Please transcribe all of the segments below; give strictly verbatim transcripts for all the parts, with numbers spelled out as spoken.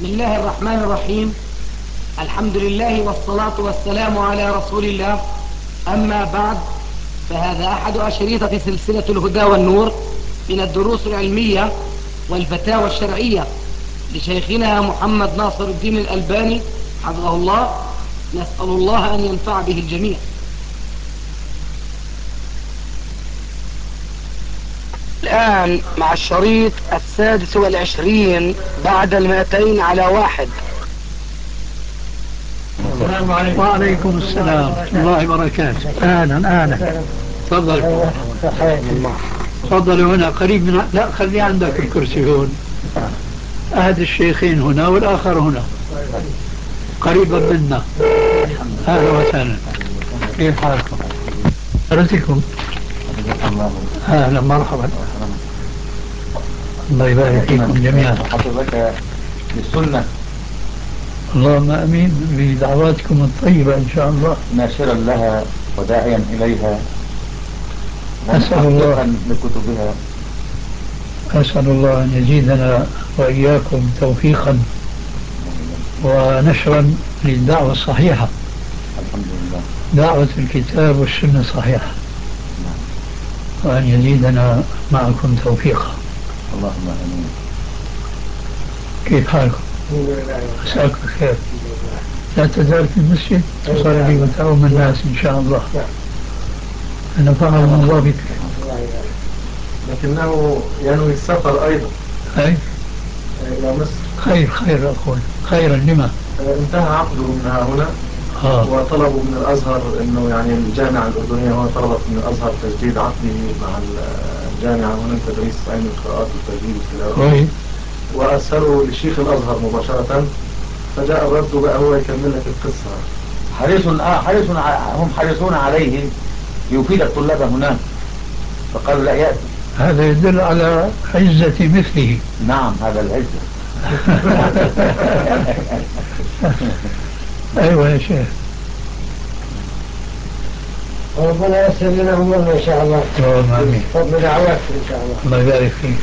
بسم الله الرحمن الرحيم. الحمد لله والصلاة والسلام على رسول الله. أما بعد، فهذا أحد أشريطة سلسلة الهدى والنور من الدروس العلمية والفتاوى الشرعية لشيخنا محمد ناصر الدين الألباني حفظه الله. نسأل الله أن ينفع به الجميع. الآن مع الشريط السادس والعشرين بعد المائتين على واحد. السلام عليكم. وعليكم السلام ورحمة الله وبركاته. أهلا أهلا. تفضل تفضل هنا قريب من، لا خلي عندك الكرسي هون. أحد الشيخين هنا والآخر هنا قريبا منا. أهلا وسهلا. كيف حالكم؟ حالتكم؟ أهلا مرحبا. الله يبارك فيكم جميعا. حفظك للسنة. اللهم امين بدعواتكم الطيبة ان شاء الله. ناشرا لها وداعيا اليها اسال الله لكتبها. اسال الله ان يزيدنا واياكم توفيقا ونشرا للدعوة الصحيحة. الحمد لله. دعوة الكتاب والسنة الصحيحة. وان يزيدنا معكم توفيقا. اللهم امين. كيف حالكم؟ مساكم بخير. لا تزال في المسجد تصلي وتعوم الناس ان شاء الله. نفعهم الله بك. لكنه ينوي السفر أيضا. أي إلى مصر. خير خير أقول خيرا لما انتهى عقده من هنا. آه. وطلبوا من الأزهر أنه يعني الجامعة الأردنية هنا طلبت من الأزهر تجديد عقده مع الجامعة هنا تدريس علم القراءات والتجديد والتلاوة. وأسألوا لشيخ الأزهر مباشرة، فجاء الرد بقى هو يكمل لك القصة. حريص آه حريص هم حريصون عليه ليفيد الطلاب هناك، فقال لا يأتي. هذا يدل على عزة مثله. نعم هذا العزة. أيوة يا شيخ. ربنا يسر لنا أمورنا إن شاء الله. آمين. فضل دعواتك إن شاء الله. الله يبارك فيك.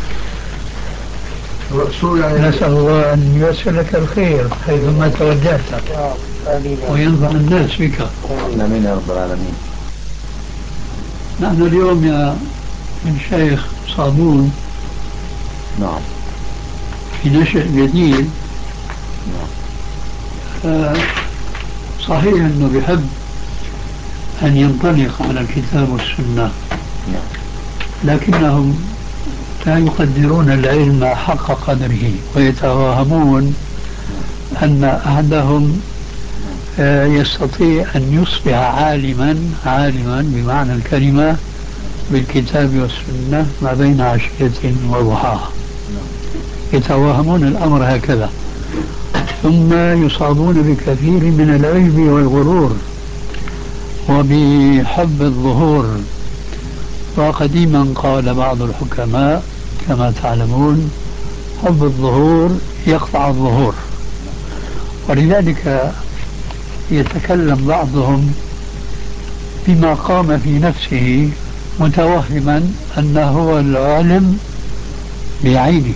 نسأل الله أن ييسر لك الخير حيثما توجهت وينفع الناس بك. آمين يا رب العالمين. نحن اليوم يا الشيخ صابون نعم في نشأ جديد. نعم. صحيح أنه بحب أن ينطلق على الكتاب والسنة، لكنهم لا يقدرون العلم حق قدره ويتوهمون أن أحدهم يستطيع أن يصبح عالما عالما بمعنى الكلمة بالكتاب والسنة ما بين عشية وضحاها. يتوهمون الأمر هكذا، ثم يصابون بكثير من العجب والغرور وبحب الظهور. وقديما قال بعض الحكماء كما تعلمون: حب الظهور يقطع الظهور. ولذلك يتكلم بعضهم بما قام في نفسه متوهما أنه هو العالم بعينه.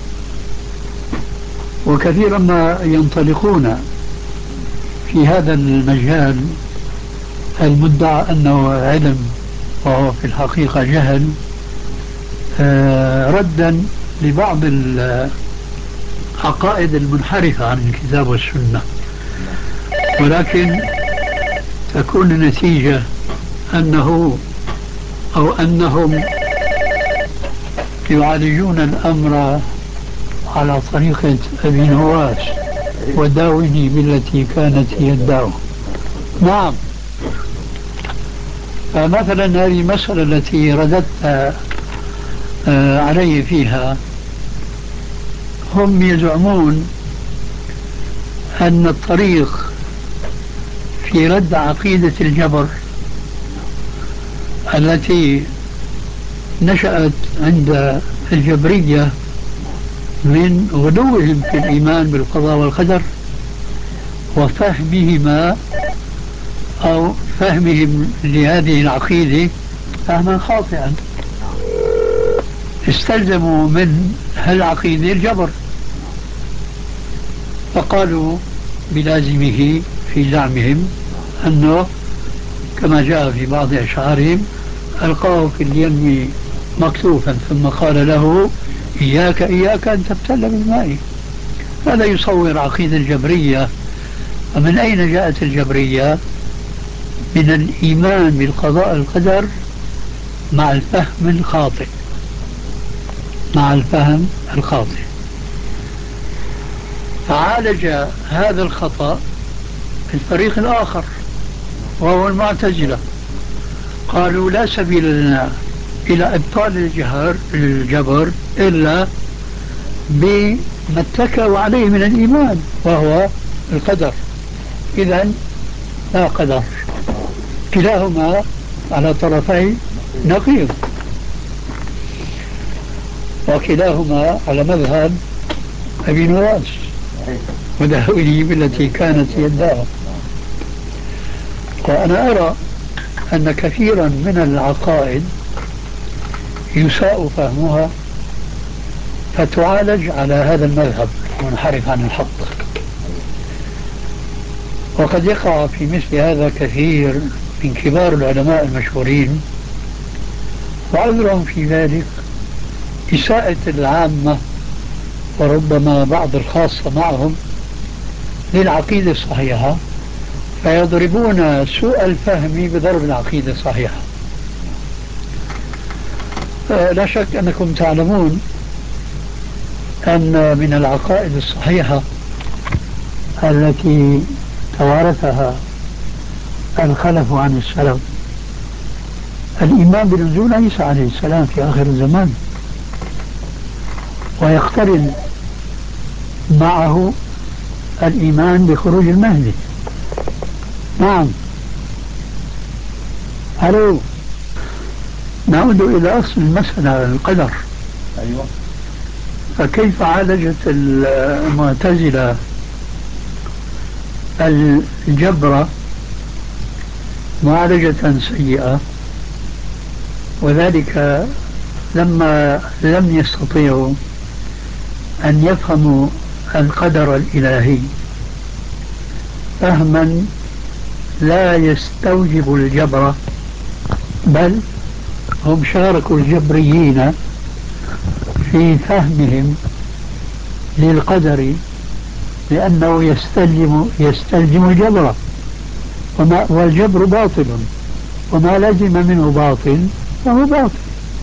وكثيرا ما ينطلقون في هذا المجال المدعى أنه علم وهو في الحقيقة جهل، ردا لبعض العقائد المنحرفة عن الكتاب والسنة. ولكن تكون النتيجة أنه أو أنهم يعالجون الأمر على طريقة أبي نواس: وداوني بالتي كانت هي الداء. نعم. فمثلا هذه المسألة التي رددت علي فيها، هم يزعمون أن الطريق في رد عقيدة الجبر التي نشأت عند الجبرية من غلوهم في الإيمان بالقضاء والقدر وفهمهما أو فهمهم لهذه العقيدة فهما خاطئا، استلزموا من هالعقيدة الجبر. فقالوا بلازمه في زعمهم أنه كما جاء في بعض أشعارهم ألقاه في اليم مكتوفا ثم قال له إياك إياك أن تبتل بالماء. هذا يصور عقيدة الجبرية. ومن أين جاءت الجبرية؟ من الإيمان بالقضاء القدر مع الفهم الخاطئ مع الفهم الخاطئ فعالج هذا الخطأ في الفريق الآخر وهو المعتزلة. قالوا لا سبيل لنا إلى إبطال الجهر الجبر إلا بما اتكوا عليه من الإيمان وهو القدر. إذن لا قدر، كلاهما على طرفي نقيض، وكلاهما على مذهب أبي نواس ودهوله التي كانت يداه. وأنا أرى أن كثيرا من العقائد يساء فهمها فتعالج على هذا المذهب منحرف عن الحق. وقد يقع في مثل هذا كثير من كبار العلماء المشهورين، وعذرهم في ذلك إساءة العامة وربما بعض الخاصة معهم للعقيدة الصحيحة، فيضربون سوء الفهم بضرب العقيدة الصحيحة. لا شك أنكم تعلمون أن من العقائد الصحيحة التي توارثها الخلف عن السلف الإيمان بنزول عيسى عليه السلام في آخر الزمان، ويقترن معه الإيمان بخروج المهدي. نعم. ألو. نعود إلى أصل المسألة القدر. أيوة. فكيف عالجت المعتزلة الجبر معالجة سيئة؟ وذلك لما لم يستطيعوا أن يفهموا القدر الإلهي فهما لا يستوجب الجبر، بل هم شاركوا الجبريين في فهمهم للقدر لأنه يستلزم يستلزم الجبر، وما والجبر باطل، وما لزم منه باطل فهو باطل.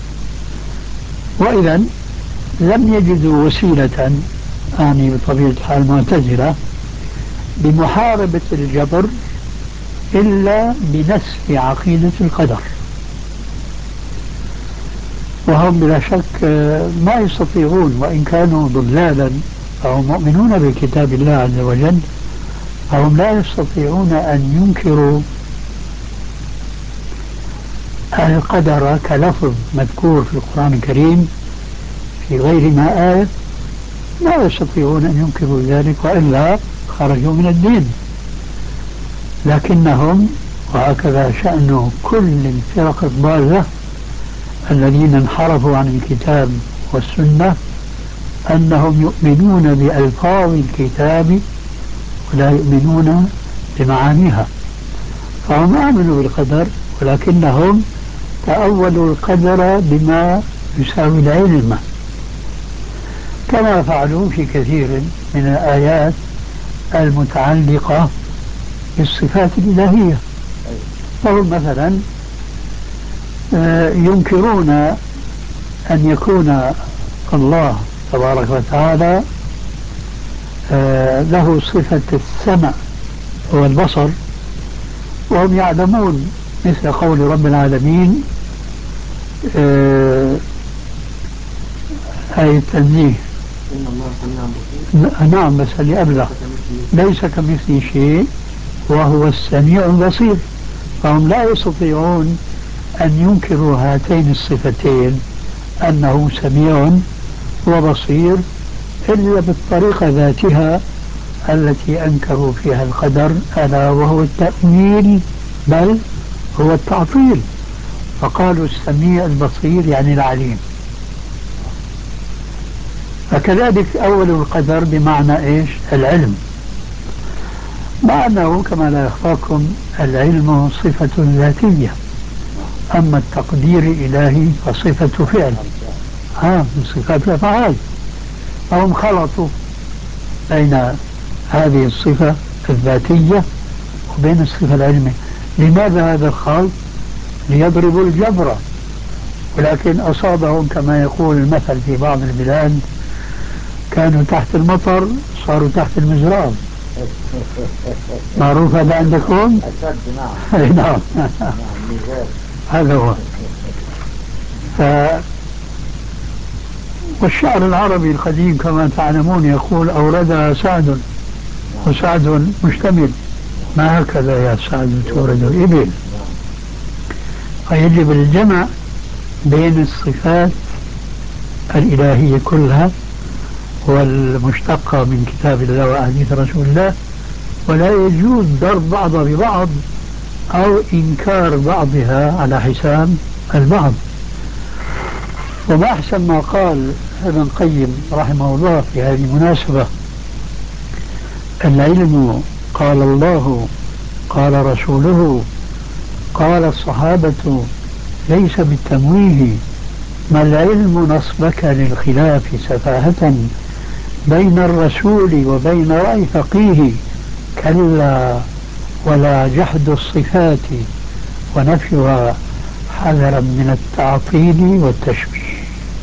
وإذا لم يجدوا وسيلة، أعني بطبيعة الحال المعتزلة، بمحاربة الجبر إلا بنسف عقيدة القدر. وهم بلا شك ما يستطيعون، وإن كانوا ضلالا فهم مؤمنون بكتاب الله عز وجل، فهم لا يستطيعون أن ينكروا القدر كلفظ مذكور في القرآن الكريم في غير ما آية، لا يستطيعون أن ينكروا ذلك، وإلا خرجوا من الدين. لكنهم، وهكذا شأن كل الفرق الضالة الذين انحرفوا عن الكتاب والسنة، أنهم يؤمنون بألفاظ الكتاب ولا يؤمنون بمعانيها. فهم آمنوا بالقدر ولكنهم تأولوا القدر بما يساوي العلم، كما فعلوا في كثير من الآيات المتعلقة بالصفات الإلهية. فهم مثلا ينكرون أن يكون الله تبارك وتعالى له صفة السمع والبصر، وهم يعلمون مثل قول رب العالمين هاي التنزيه إن الله سميع بصير. نعم، بس اللي قبله ليس كمثله شيء وهو السميع البصير. فهم لا يستطيعون أن ينكروا هاتين الصفتين، أنه سميع وبصير، إلا بالطريقة ذاتها التي أنكروا فيها القدر، ألا وهو التأويل، بل هو التعطيل. فقالوا السميع البصير يعني العليم. فكذلك أول القدر بمعنى إيش؟ العلم، مع أنه كما لا يخفاكم العلم صفة ذاتية، أما التقدير الإلهي فصفة فعل، ها من صفات الأفعال. فهم خلطوا بين هذه الصفة الذاتية وبين الصفة العلمية. لماذا هذا الخلط؟ ليضربوا الجبر، ولكن أصابهم كما يقول المثل في بعض البلاد: كانوا تحت المطر صاروا تحت المزراب. معروف هذا عندكم؟ أشد. نعم. نعم. هذا هو. ف... والشعر العربي القديم كما تعلمون يقول: أوردها سعد وسعد مشتمل، ما هكذا يا سعد تورد الإبل. فيجب الجمع بين الصفات الإلهية كلها والمشتقة من كتاب الله وأحاديث رسول الله، ولا يجوز ضرب بعضها ببعض أو إنكار بعضها على حساب البعض. وما أحسن ما قال ابن القيم رحمه الله في هذه المناسبة: العلم قال الله قال رسوله قال الصحابة ليس بالتمويه، ما العلم نصبك للخلاف سفاهة بين الرسول وبين رأي فقيه، كلا ولا جحد الصفات ونفيها حذرا من التعطيل والتشبيه.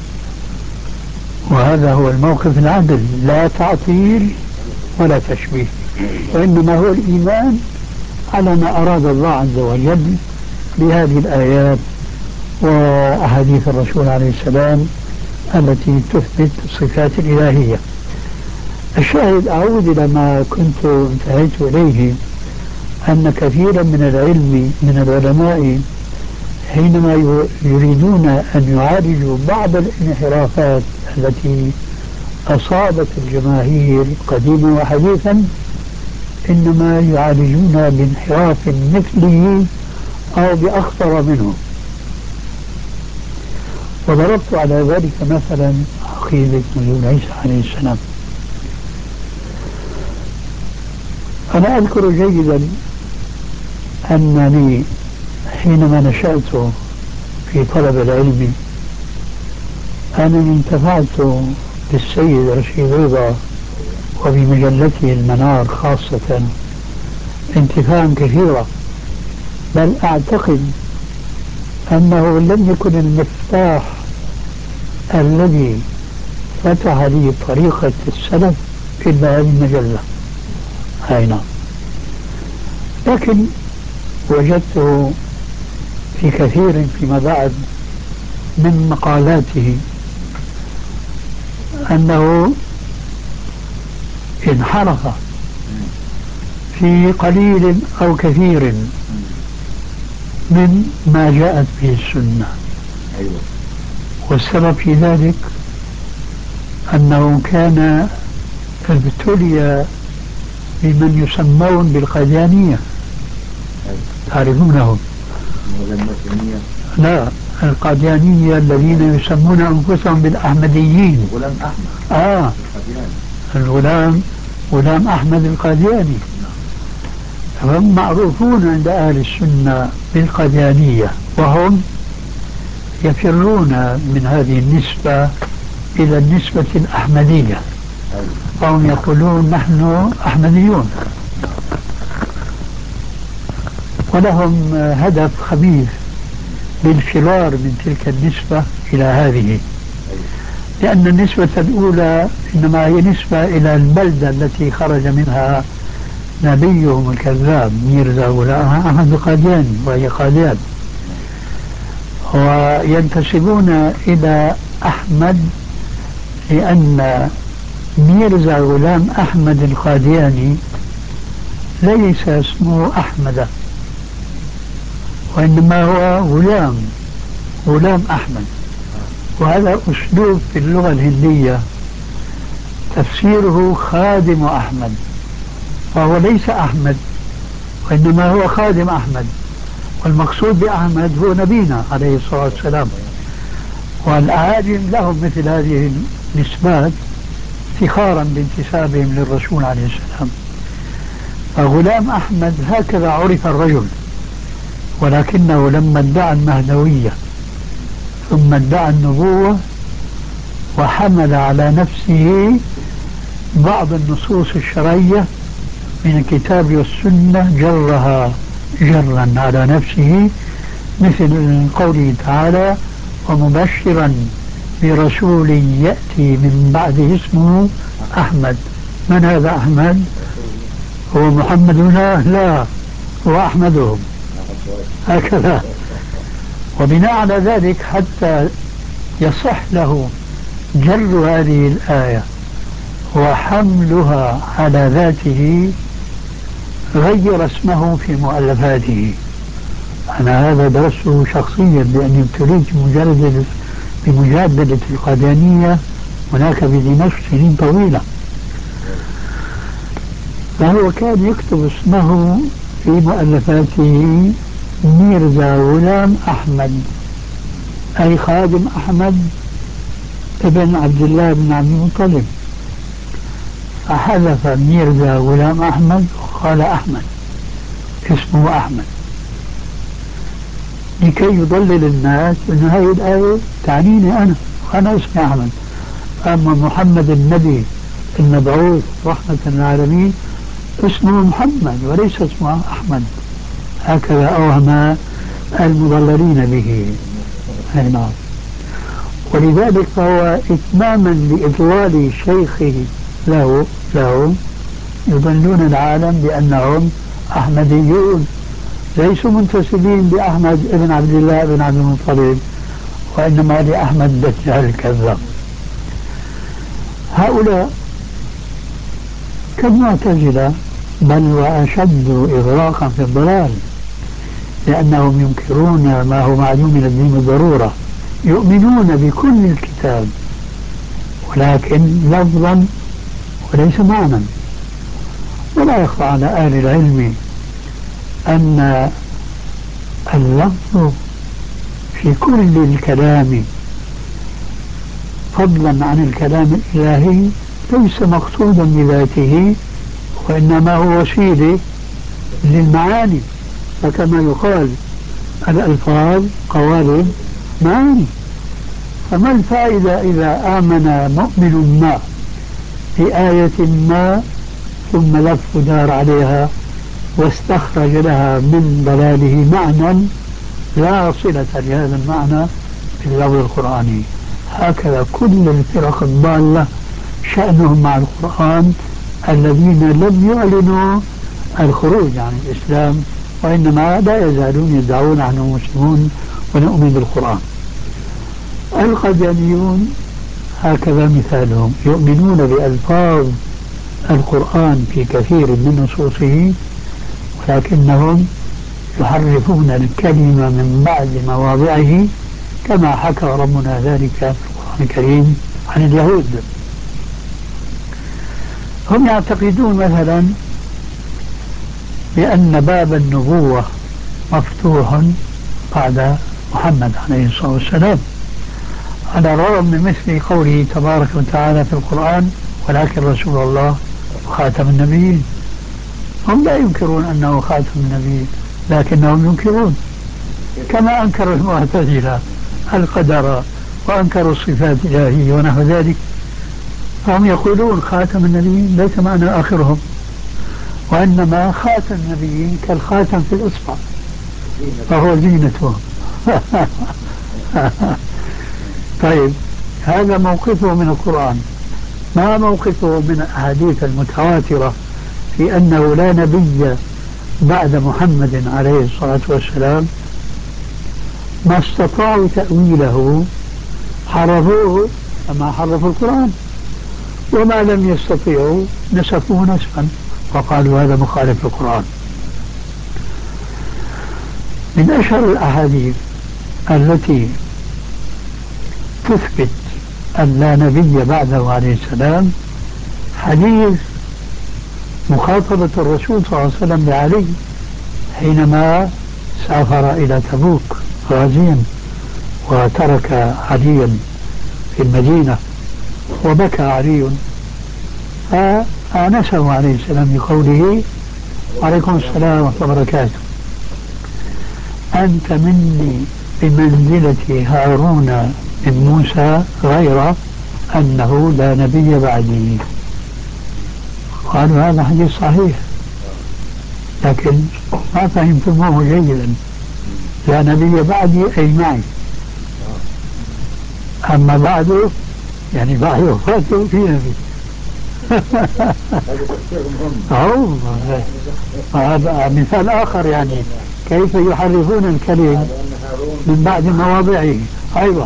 وهذا هو الموقف العدل، لا تعطيل ولا تشبيه، وإنما هو الإيمان على ما أراد الله عز وجل بهذه الآيات وأحاديث الرسول عليه السلام التي تثبت الصفات الإلهية. الشاهد، أعود إلى ما كنت انتهيت إليه، أن كثيرا من العلم من العلماء حينما يريدون أن يعالجوا بعض الانحرافات التي أصابت الجماهير قديما وحديثا، إنما يعالجون بانحراف مثله أو بأخطر منه. وضربت على ذلك مثلا عقيدة نزول عيسى عليه السلام. أنا أذكر جيدا أنني حينما نشأت في طلب العلم أنني انتفعت بالسيد رشيد رضا وبمجلته المنار خاصة انتفاعا كثيرا، بل أعتقد أنه لم يكن المفتاح الذي فتح لي طريقة السلف إلا هذه المجلة. هاي نعم. لكن وجدته في كثير فيما بعد من مقالاته أنه انحرف في قليل أو كثير من ما جاءت به السنة. والسبب في ذلك أنه كان ابتلي بمن يسمون بالقاديانية. تعرفونهم؟ لا، القاديانية الذين يسمون أنفسهم بالأحمديين. غلام أحمد. آه الغلام غلام أحمد القادياني. هم معروفون عند أهل السنة بالقاديانية، وهم يفرون من هذه النسبة إلى النسبة الأحمدية، فهم يقولون نحن أحمديون، ولهم هدف خبيث بالفرار من تلك النسبة إلى هذه، لأن النسبة الأولى إنما هي نسبة إلى البلدة التي خرج منها نبيهم الكذاب ميرزا غلام أحمد القادياني، وهي قاديان، وينتسبون إلى أحمد لأن ميرزا غلام أحمد القادياني ليس اسمه أحمد، وإنما هو غلام غلام أحمد. وهذا أسلوب في اللغة الهندية تفسيره خادم أحمد، فهو ليس أحمد وإنما هو خادم أحمد، والمقصود بأحمد هو نبينا عليه الصلاة والسلام. والأعاجم لهم مثل هذه النسبات افتخارا بانتسابهم للرسول عليه السلام. فغلام أحمد هكذا عرف الرجل، ولكنه لما ادعى المهدوية ثم ادعى النبوة وحمل على نفسه بعض النصوص الشرعية من الكتاب والسنة جرها جرا على نفسه، مثل قوله تعالى: ومبشرا برسول يأتي من بعده اسمه أحمد. من هذا أحمد؟ هو محمد هنا؟ لا، هو أحمدهم هكذا. وبناء على ذلك حتى يصح له جر هذه الآية وحملها على ذاته غير اسمه في مؤلفاته. أنا هذا درسته شخصيا لأني ابتليت بمجادلة بمجادلة القادانية هناك بدمشق سنين طويلة. فهو كان يكتب اسمه في مؤلفاته ميرزا غلام أحمد، أي خادم أحمد ابن عبد الله بن عبد المطلب، فحذف ميرزا غلام أحمد وقال أحمد، اسمه أحمد، لكي يضلل الناس أن هذه الآية تعنيني أنا وأنا اسمي أحمد. أما محمد النبي المبعوث رحمة للعالمين اسمه محمد وليس اسمه أحمد، هكذا أوهم المضللين به. نعم. ولذلك فهو إتماما لإضلال شيخه له له يضلون العالم بأنهم أحمديون ليسوا منتسبين بأحمد ابن عبد الله بن عبد المطلب، وإنما لأحمد دجال الكذاب. هؤلاء كالمعتزلة بل وأشد إغراقا في الضلال، لأنهم ينكرون ما هو معلوم من الدين بالضرورة، يؤمنون بكل الكتاب ولكن لفظا وليس معنى. ولا يخفى على أهل العلم أن اللفظ في كل الكلام فضلا عن الكلام الإلهي ليس مقصودا بذاته، وإنما هو وسيلة للمعاني. فكما يقال الألفاظ قوالب معاني. فما الفائدة إذا آمن مؤمن ما بآية ما ثم لف دار عليها واستخرج لها من ضلاله معنى لا صلة لهذا المعنى في اللفظ القرآني؟ هكذا كل الفرق الضالة شأنهم مع القرآن الذين لم يعلنوا الخروج عن الإسلام، وإنما لا يزالون يدعون نحن مسلمون ونؤمن بالقرآن. القاديانيون هكذا مثالهم، يؤمنون بألفاظ القرآن في كثير من نصوصه، ولكنهم يحرفون الكلمة من بعد مواضعه كما حكى ربنا ذلك في القرآن الكريم عن اليهود. هم يعتقدون مثلا بأن باب النبوة مفتوح بعد محمد عليه الصلاة والسلام، على الرغم من مثل قوله تبارك وتعالى في القرآن: ولكن رسول الله خاتم النبيين. هم لا ينكرون أنه خاتم النبيين، لكنهم ينكرون كما أنكر المعتزلة القدر وأنكروا الصفات الإلهية ونحو ذلك. فهم يقولون خاتم النبيين ليس معنى آخرهم، وإنما خاتم النبيين كالخاتم في الإصبع فهو زينتهم. طيب، هذا موقفه من القرآن. ما موقفه من الأحاديث المتواترة في أنه لا نبي بعد محمد عليه الصلاة والسلام؟ ما استطاعوا تأويله حرفوه كما حرفوا القرآن، وما لم يستطيعوا نسفوه نسفا وقالوا هذا مخالف للقرآن. من أشهر الأحاديث التي تثبت أن لا نبي بعده عليه السلام حديث مخاطبة الرسول صلى الله عليه وسلم بعلي حينما سافر إلى تبوك غازيا وترك عليا في المدينة، وبكى علي فآنسه عليه السلام بقوله: وعليكم السلام ورحمة الله وبركاته، أنت مني بمنزلة هارون من موسى، غير أنه لا نبي بعدي. قالوا هذا حديث صحيح، لكن ما فهمتموه جيدا. لا نبي بعدي أي معي، أما بعده يعني بعد وفاته في نبي. أو هذا مثال آخر، يعني كيف يحرفون الكلم من بعد مواضعه. أيوة،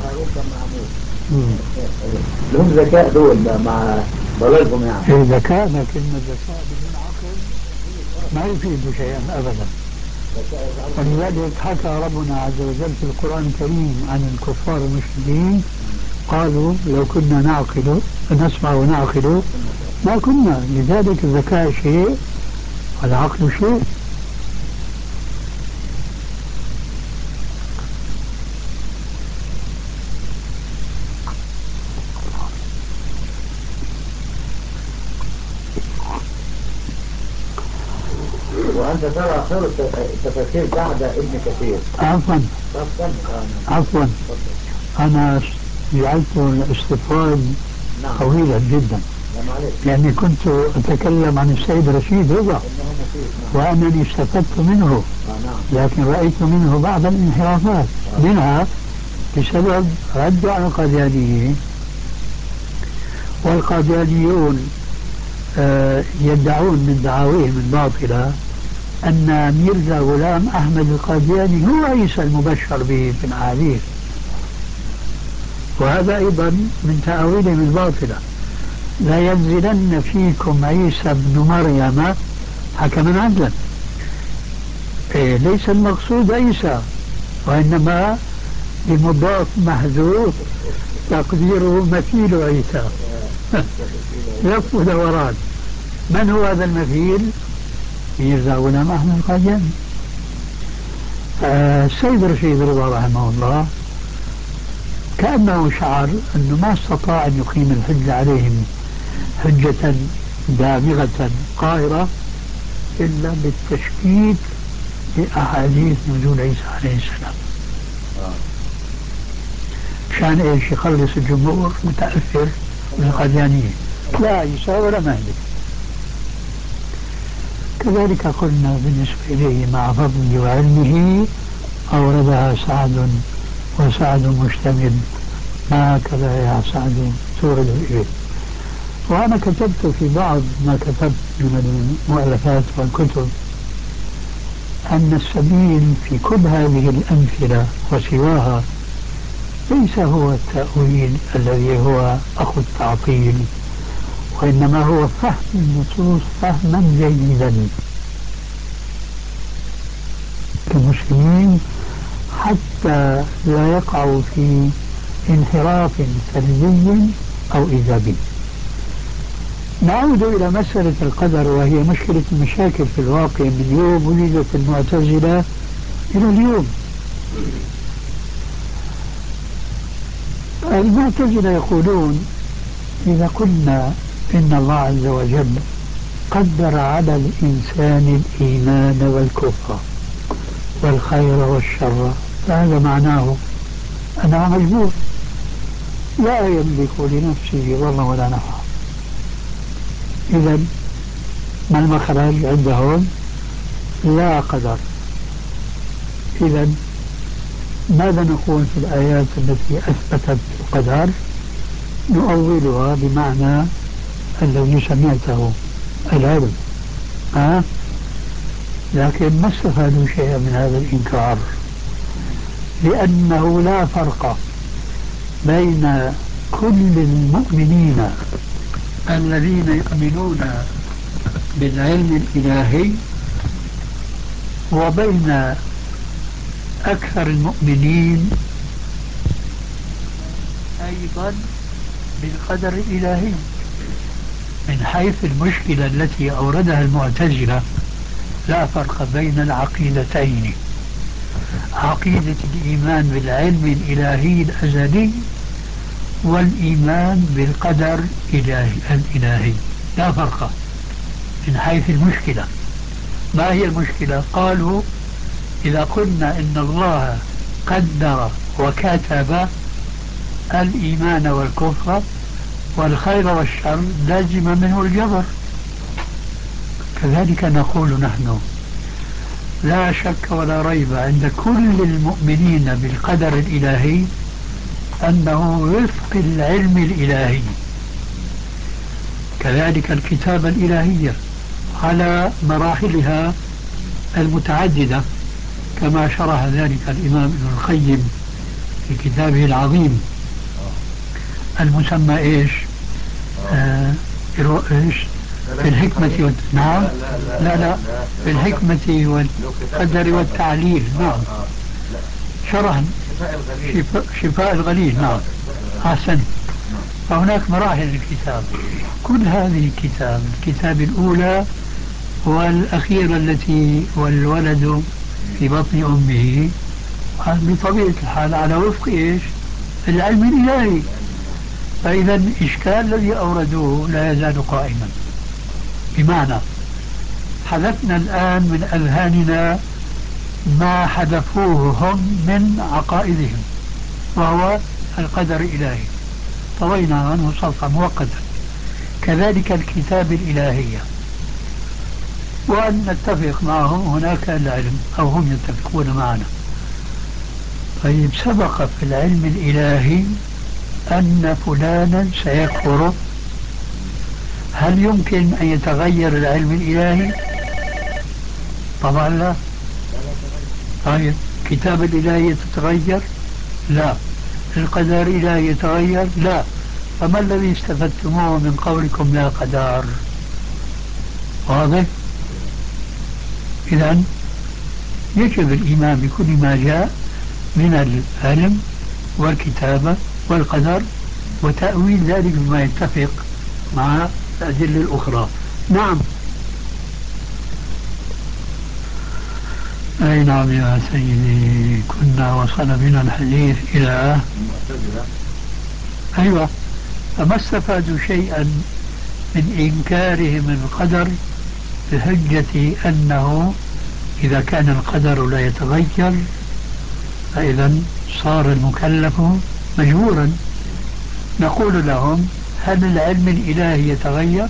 لهم ذكاء دول مع ضلالهم يعني. إيه ذكاء، لكن الذكاء بدون عقل ما يفيد شيئا أبدا. ولذلك حكى ربنا عز وجل في القرآن الكريم عن الكفار المشركين، قالوا لو كنا نعقل نسمع ونعقل ما كنا. لذلك الذكاء شيء والعقل شيء. وأنت ترى خير التفاسير بعد ابن كثير. عفوا عفوا أنا جعلت الاستطراد طويلا جدا، لأني كنت أتكلم عن السيد رشيد رضا وأنني استفدت منه، لكن رأيت منه بعض الانحرافات، منها بسبب رد على القاديانيين. والقاديانيون يدعون من دعاويهم الباطلة أن ميرزا غلام أحمد القادياني هو عيسى المبشر به في الأحاديث، وهذا أيضا من تأويلهم الباطلة. لا ينزلن فيكم عيسى ابن مريم حكما عدلا. إيه، ليس المقصود عيسى، وإنما بمضاف محذوف تقديره مثيل عيسى. لف ودوران. من هو هذا المثيل؟ ميرزا غلام أحمد القادياني. السيد رشيد رضا رحمه الله كأنه شعر أنه ما استطاع أن يقيم الحجة عليهم حجة دامغة قاهرة إلا بالتشكيك بأحاديث نزول عيسى عليه السلام. مشان ايش؟ يخلص الجمهور متأثر بالقاديانية، لا عيسى ولا مهدي. كذلك قلنا بالنسبة إليه مع فضله وعلمه أوردها سعد، وسعد مشتمل، ما هكذا يا سعد تورد الإبل. وأنا كتبت في بعض ما كتبت من المؤلفات والكتب أن السبيل في كل هذه الأمثلة وسواها ليس هو التأويل الذي هو أخو التعطيل، وإنما هو فهم النصوص فهما جيدا كمسلمين حتى لا يقعوا في انحراف سلبي أو إيجابي. نعود إلى مسألة القدر، وهي مشكلة المشاكل في الواقع من يوم ولدت المعتزلة إلى اليوم. المعتزلة يقولون إذا قلنا إن الله عز وجل قدر على الإنسان الإيمان والكفر والخير والشر، فهذا معناه أنه مجبور لا يملك لنفسه ضرا ولا نفعا. إذا ما المخرج عندهم؟ لا قدر. إذا ماذا نقول في الآيات التي أثبتت القدر؟ نؤولها بمعنى الذي سمعته، العلم. أه؟ لكن ما استفادوا شيئا من هذا الإنكار، لأنه لا فرق بين كل المؤمنين الذين يؤمنون بالعلم الإلهي وبين أكثر المؤمنين أيضا بالقدر الإلهي. من حيث المشكلة التي أوردها المعتزلة لا فرق بين العقيدتين، عقيدة الإيمان بالعلم الإلهي الأزلي والإيمان بالقدر الإلهي. لا فرق من حيث المشكلة. ما هي المشكلة؟ قالوا إذا قلنا إن الله قدر وكتب الإيمان والكفر والخير والشر لازم منه الجبر. كذلك نقول نحن لا شك ولا ريب عند كل المؤمنين بالقدر الإلهي أنه وفق العلم الإلهي. كذلك الكتابة الإلهية على مراحلها المتعددة كما شرح ذلك الإمام ابن القيم في كتابه العظيم المسمى إيش؟ آه إيش؟ في الحكمة وال... نعم لا لا في الحكمة والقدر والتعليل. نعم شرح شفاء, شفاء الغليل. نعم أحسن. فهناك مراحل الكتاب. كل هذه الكتاب الكتاب الأولى والأخيرة التي والولد في بطن أمه بطبيعة الحال على وفق إيش؟ العلم الإلهي. فإذا الإشكال الذي أوردوه لا يزال قائما. بمعنى حذفنا الآن من أذهاننا ما حذفوه هم من عقائدهم وهو القدر الإلهي، طوينا عنه صفحة مؤقتا. كذلك الكتاب الإلهية، وأن نتفق معهم هناك العلم أو هم يتفقون معنا. طيب سبق في العلم الإلهي أن فلانا سيكفر، هل يمكن أن يتغير العلم الإلهي؟ طبعا لا. طيب كتاب الإلهي تتغير؟ لا. القدر الإلهي يتغير؟ لا. فما الذي استفدتموه من قولكم لا قدر؟ واضح؟ إذن يجب الإيمان بكل ما جاء من العلم والكتابة والقدر وتأويل ذلك بما يتفق مع الأدلة الأخرى. نعم. أي نعم يا سيدي، كنا وصل بنا الحديث إلى أيوة. فما استفادوا شيئا من إنكارهم القدر بحجة أنه إذا كان القدر لا يتغير فإذا صار المكلف مجبورا. نقول لهم هل العلم الإلهي يتغير؟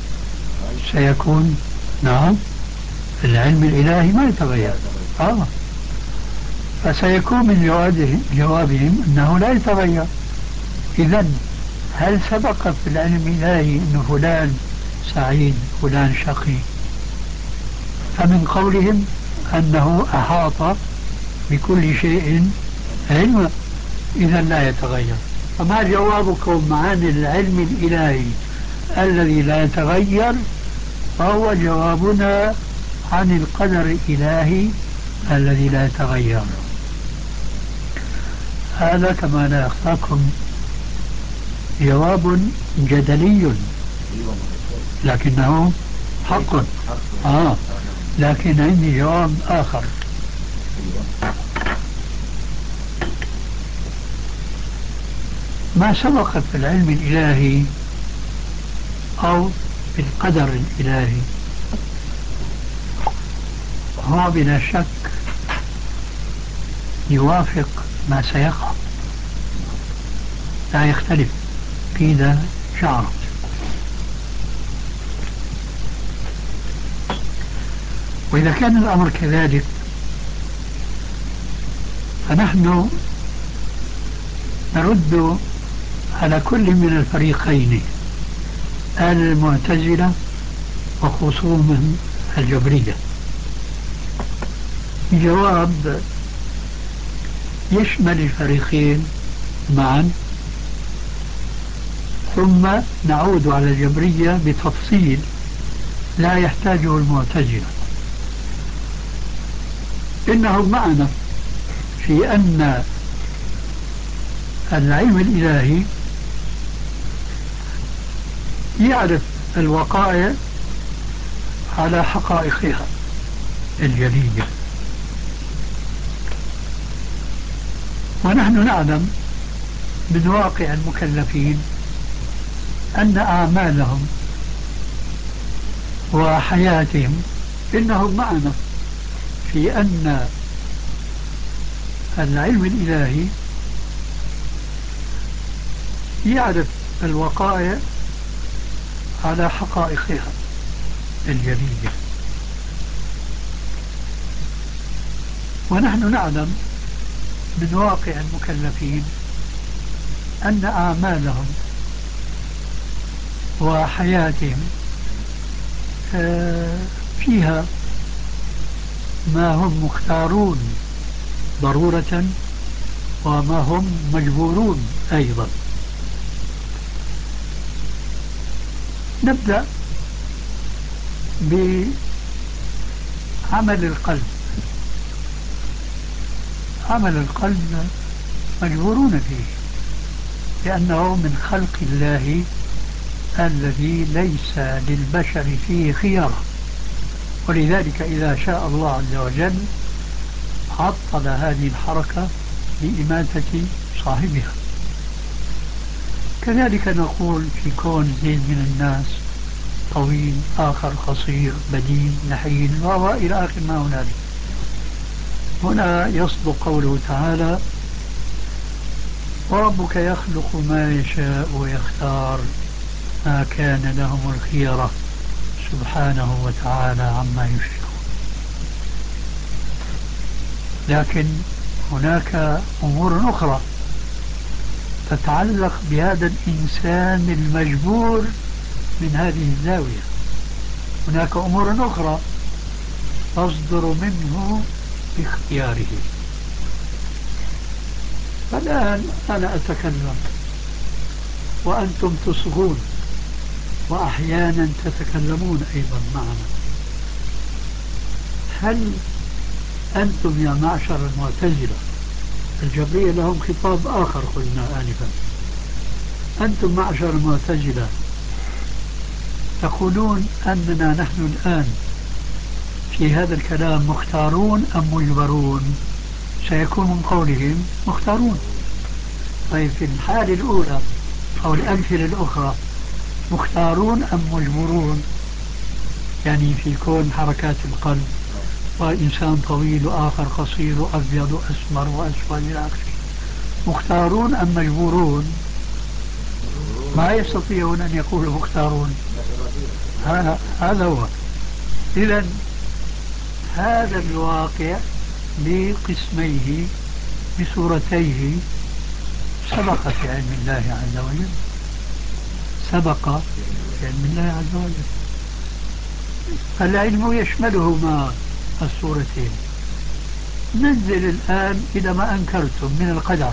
سيكون نعم، العلم الإلهي ما يتغير. آه. فسيكون من جوابهم, جوابهم أنه لا يتغير. إذن هل سبق في العلم الإلهي أن فلان سعيد فلان شقي؟ فمن قولهم أنه أحاط بكل شيء علما، إذا لا يتغير. فما جوابكم عن العلم الإلهي الذي لا يتغير؟ فهو جوابنا عن القدر الإلهي الذي لا يتغير. هذا كما لا يخفاكم جواب جدلي لكنه حق. آه. لكن عندي جواب آخر. ما سبق في العلم الإلهي أو في القدر الإلهي هو بلا شك يوافق ما سيقع، لا يختلف كذا شعرت. وإذا كان الأمر كذلك فنحن نرد على كل من الفريقين، المعتزلة وخصومهم الجبرية، جواب يشمل الفريقين معا، ثم نعود على الجبرية بتفصيل لا يحتاجه المعتزلة. إنهم معنا في أن العلم الإلهي يعرف الوقائع على حقائقها الجلية، ونحن نعلم من واقع المكلفين أن أعمالهم وحياتهم إنهم معنا في أن العلم الإلهي يعرف الوقائع على حقائقها الجلية، ونحن نعلم من واقع المكلفين أن أعمالهم وحياتهم فيها ما هم مختارون ضرورة وما هم مجبورون أيضا. نبدأ بعمل القلب. عمل القلب مجبورون فيه لأنه من خلق الله الذي ليس للبشر فيه خيار، ولذلك إذا شاء الله عز وجل عطل هذه الحركة لإماتة صاحبها. كذلك نقول في كون زيد من الناس طويل، آخر قصير، بدين، نحيل، وإلى آخر ما هنالك. هنا يصدق قوله تعالى: وربك يخلق ما يشاء ويختار ما كان لهم الخيرة سبحانه وتعالى عما يشركون. لكن هناك أمور أخرى تتعلق بهذا الإنسان المجبور من هذه الزاوية. هناك أمور أخرى تصدر منه باختياره. فالآن أنا أتكلم وأنتم تصغون وأحيانا تتكلمون أيضا معنا. هل أنتم يا معشر المعتزلة، الجبرية لهم خطاب آخر قلنا آنفا، أنتم معشر المعتزلة تقولون أننا نحن الآن في هذا الكلام مختارون أم مجبرون؟ سيكون من قولهم مختارون. طيب في الحالة الأولى أو الأمثلة الأخرى مختارون أم مجبرون؟ يعني في كون حركات القلب وإنسان طويل وآخر قصير وأبيض وأسمر وأسود إلى آخره، مختارون أم مجبورون؟ ما يستطيعون أن يقولوا مختارون. هذا هو. إذن هذا الواقع بقسميه بصورتيه سبق في علم الله عز وجل، سبق في علم الله عز وجل. فالعلم يشملهما الصورتين. ننزل الآن إلى ما أنكرتم من القدر.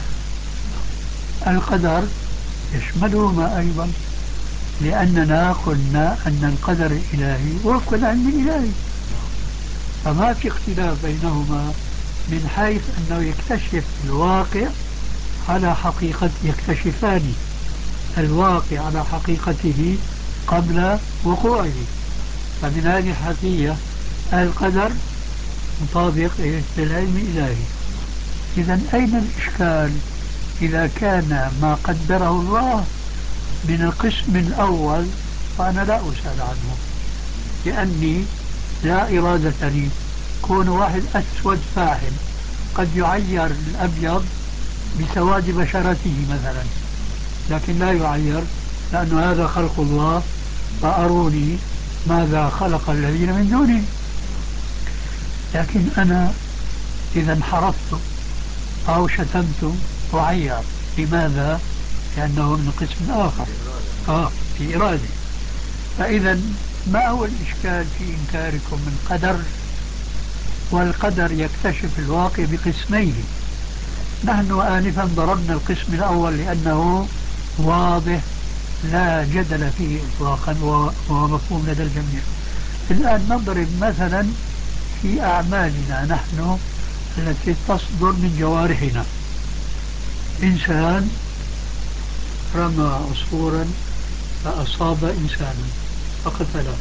القدر يشملهما أيضا، لأننا قلنا أن القدر الإلهي وفق العلم الإلهي، فما في اختلاف بينهما من حيث أنه يكتشف الواقع على حقيقة، يكتشفان الواقع على حقيقته قبل وقوعه. فمن هذه الحيثية القدر مطابق للعلم الإلهي. إذن أين الإشكال إذا كان ما قدره الله من القسم الأول؟ فأنا لا أسأل عنه، لأني لا إرادة لي. كون واحد أسود فاحم قد يعير الأبيض بسواد بشرته مثلا، لكن لا يعير لأن هذا خلق الله، فأروني ماذا خلق الذين من دونه. لكن أنا إذا انحرفت أو شتمت أعير. لماذا؟ لأنه من قسم آخر، آه في إرادة. فإذا ما هو الإشكال في إنكاركم من قدر؟ والقدر يكتشف الواقع بقسميه. نحن آنفا ضربنا القسم الأول لأنه واضح لا جدل فيه إطلاقا وهو مفهوم لدى الجميع. الآن نضرب مثلا في أعمالنا نحن التي تصدر من جوارحنا. إنسان رمى عصفورا فأصاب إنسانا فقتله،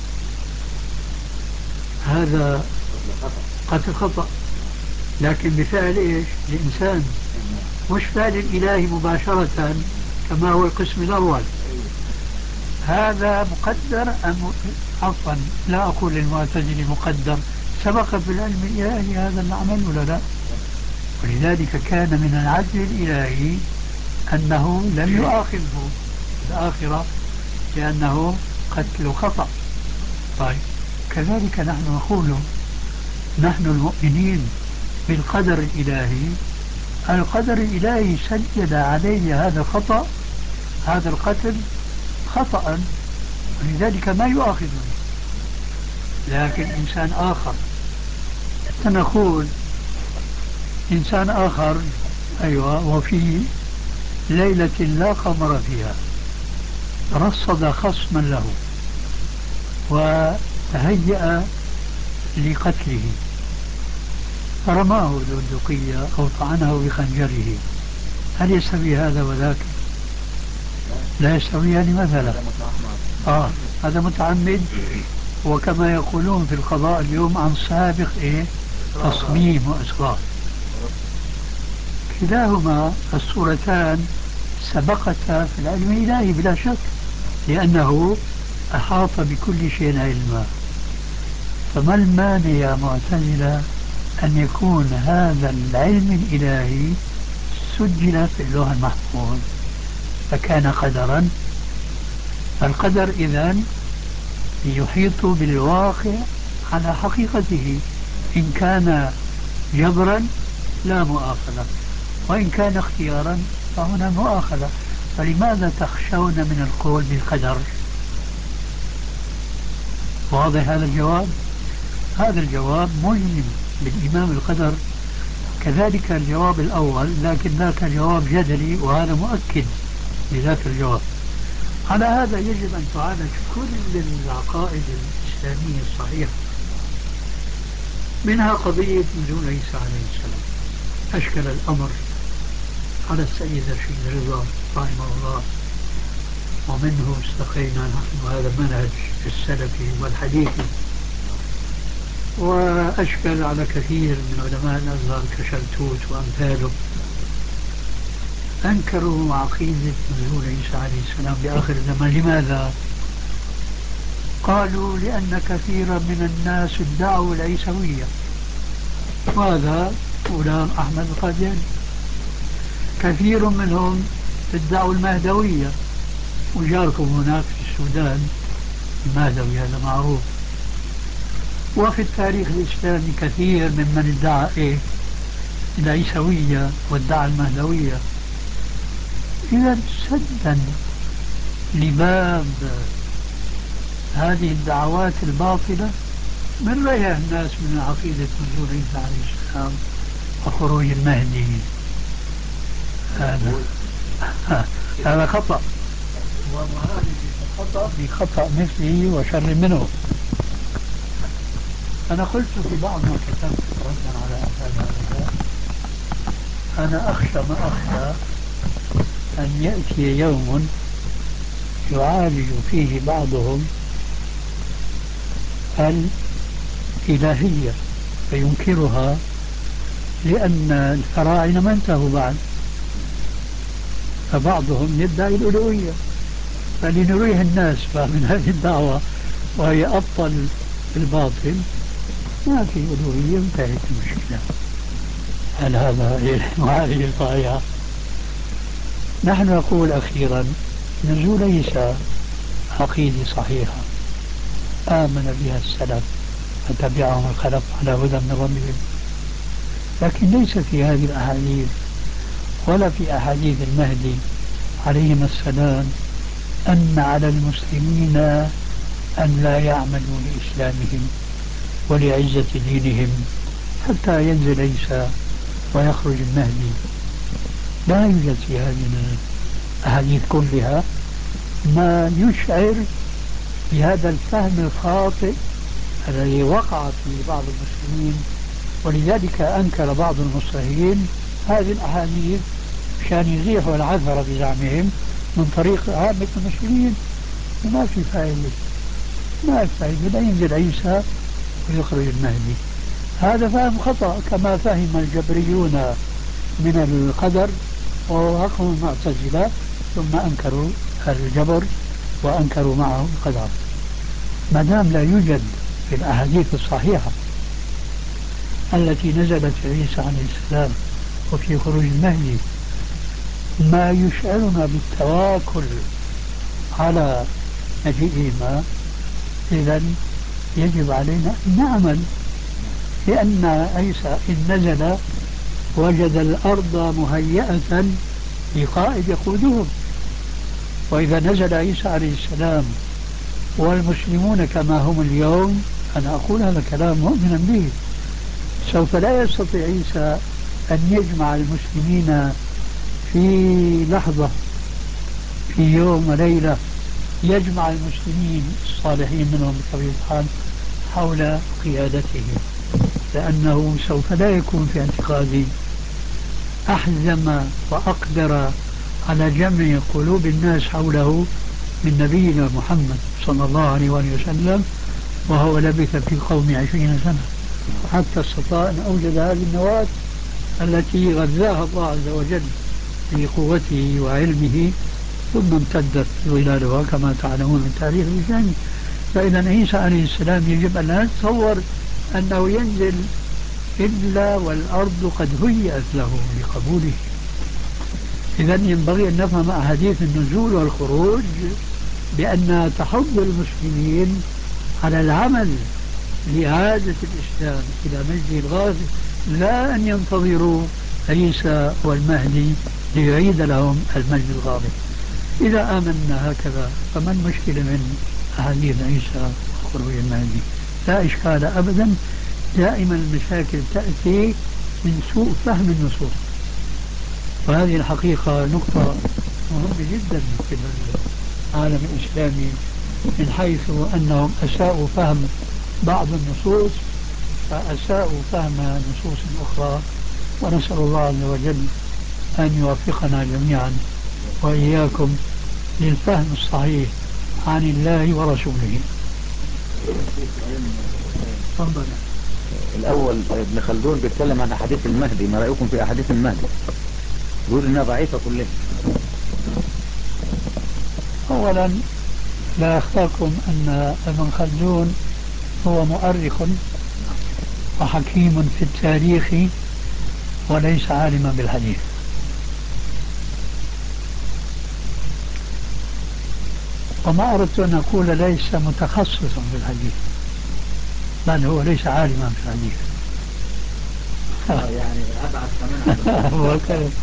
هذا قتل خطأ، لكن بفعل إيش؟ الإنسان، مش فعل الإله مباشرة كما هو القسم الأول. هذا مقدر أم عفوا لا أقول المعتزلي مقدر، سبق في العلم الإلهي هذا العمل ولا لا؟ ولذلك كان من العدل الإلهي أنه لم يؤاخذه في الآخرة لأنه قتل خطأ. طيب كذلك نحن نقول نحن المؤمنين بالقدر الإلهي، القدر الإلهي سجل عليه هذا الخطأ، هذا القتل خطأ، ولذلك ما يؤاخذني. لكن إنسان آخر سنقول إنسان آخر أيوة وفي ليلة لا قمر فيها رصد خصما له وتهيأ لقتله فرماه بندقية أو طعنه بخنجره، هل يستوي هذا وذاك؟ لا يستويان مثلا. آه هذا متعمد، وكما يقولون في القضاء اليوم عن سابق إيه تصميم وإصرار. كلاهما الصورتان سبقتا في العلم الإلهي بلا شك، لأنه أحاط بكل شيء علما. فما المانع يا معتزلة أن يكون هذا العلم الإلهي سجل في اللوح المحفوظ فكان قدرا؟ القدر إذن يحيط بالواقع على حقيقته، إن كان جبرا لا مؤاخذة، وإن كان اختيارا فهنا مؤاخذة. فلماذا تخشون من القول بالقدر؟ واضح هذا الجواب؟ هذا الجواب ملزم بالإيمان بالقدر، كذلك الجواب الأول، لكن ذاك جواب جدلي وهذا مؤكد لذاك الجواب. على هذا يجب أن تعالج كل العقائد الإسلامية الصحيحة، منها قضية نزول عيسى عليه السلام. أشكل الأمر على السيد رشيد رضا رحمه الله، ومنه استقينا نحن هذا المنهج السلفي والحديثي، وأشكل على كثير من علماء الأزهر كشلتوت وأمثاله، أنكروا عقيدة نزول عيسى عليه السلام بآخر الزمان. لماذا؟ قالوا لأن كثيرا من الناس ادعوا العيسوية، وهذا غلام أحمد القادياني. كثير منهم ادعوا المهدوية، وجاركم هناك في السودان المهدوي هذا معروف. وفي التاريخ الإسلامي كثير ممن ادعى إيه العيسوية وادعى المهدوية. إذا سدا لباب هذه الدعوات الباطلة من ريح الناس من عقيدة نزول عيسى عليه السلام وخروج المهدي. هذا هذا خطأ، ومعالجة الخطأ بخطأ مثله وشر منه. أنا قلت في بعض ما كتبت ردا على أمثال هؤلاء، أنا أخشى ما أخشى أن يأتي يوم يعالج فيه بعضهم الإلهية فينكرها، لأن الفراعنة ما انتهوا بعد، فبعضهم يدعي الألوهية، فلنريه الناس من هذه الدعوة وهي أبطل الباطل، ما في ألوهية، انتهت المشكلة. هل هذا معالجة صحيحة؟ نحن نقول أخيرا نزول عيسى عقيدة صحيحة آمن بها السلف فتبعهم الخلف على هدى من ربهم، لكن ليس في هذه الأحاديث ولا في أحاديث المهدي عليهما السلام أن على المسلمين أن لا يعملوا لإسلامهم ولعزة دينهم حتى ينزل عيسى ويخرج المهدي. لا يوجد في هذه الأحاديث كلها ما يشعر بهذا الفهم الخاطئ الذي وقع في بعض المسلمين، ولذلك أنكر بعض المصلحين هذه الأحاديث مشان يزيحوا العثرة بزعمهم من طريق عامة المسلمين. وما في فائدة، ما في فائدة، لا ينزل عيسى ويخرج المهدي. هذا فهم خطأ كما فهم الجبريون من القدر ووافقهم المعتزلة، ثم أنكروا الجبر وأنكروا معه القدر. ما دام لا يوجد في الأحاديث الصحيحة التي نزلت في عيسى عليه السلام وفي خروج المهدي ما يشعرنا بالتواكل على مجيئهما، إذا يجب علينا أن نعمل، لأن عيسى إن نزل وجد الأرض مهيئة لقائد يقودهم، وإذا نزل عيسى عليه السلام والمسلمون كما هم اليوم، أنا أقول هذا كلام مؤمنا به، سوف لا يستطيع عيسى أن يجمع المسلمين في لحظة، في يوم وليلة، يجمع المسلمين الصالحين منهم بطبيعة الحال حول قيادته، لأنه سوف لا يكون في اعتقادي أحزم وأقدر على جمع قلوب الناس حوله من نبينا محمد صلى الله عليه وآله وسلم، وهو لبث في قوم عشرين سنة حتى استطاع أن أوجد هذه النواة التي غذاها الله عز وجل بقوته وعلمه، ثم امتدت ظلالها كما تعلمون من تاريخ الإسلام. فإذا عيسى عليه السلام يجب أن لا نتصور أنه ينزل إلا والأرض قد هيأت له لقبوله. إذا ينبغي أن نفهم أحاديث النزول والخروج بأن تحض المسلمين على العمل لإعادة الإسلام إلى مجده الغاية، لا أن ينتظروا عيسى والمهدي ليعيد لهم المجد الغابر. إذا آمنا هكذا فما المشكلة من أحاديث عيسى وخروج المهدي؟ لا إشكال أبدا. دائما المشاكل تأتي من سوء فهم النصوص، وهذه الحقيقة نقطة مهمة جدا في العالم الإسلامي، من حيث أنهم أساءوا فهم بعض النصوص فأساءوا فهم نصوص أخرى، ونسأل الله عز وجل أن يوفقنا جميعا وإياكم للفهم الصحيح عن الله ورسوله. تفضل. الأول ابن خلدون بيتكلم عن أحاديث المهدي، ما رأيكم في أحاديث المهدي؟ يقول إنها ضعيفة كلها. أولا لا أخفاكم أن ابن خلدون هو مؤرخ وحكيم في التاريخ وليس عالما بالحديث، وما أردت أن أقول ليس متخصصا في الحديث، بل هو ليس عالما في الحديث. يعني أبعد كمان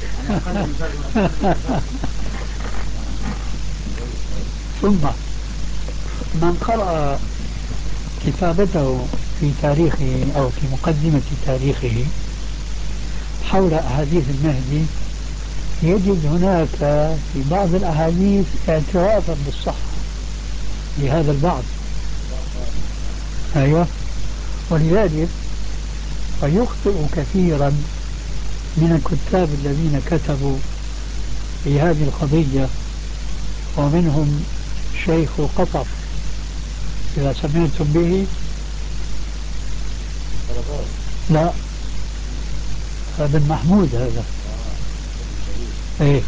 ثم من قرأ كتابته في تاريخه أو في مقدمة تاريخه حول أحاديث المهدي يجد هناك في بعض الأحاديث اعترافا بالصحة لهذا البعض. أيوة، ولذلك فيخطئ كثيرا من الكتاب الذين كتبوا في هذه القضية، ومنهم شيخ قطر إذا سمعتم به. لا، ابن محمود هذا. ايه،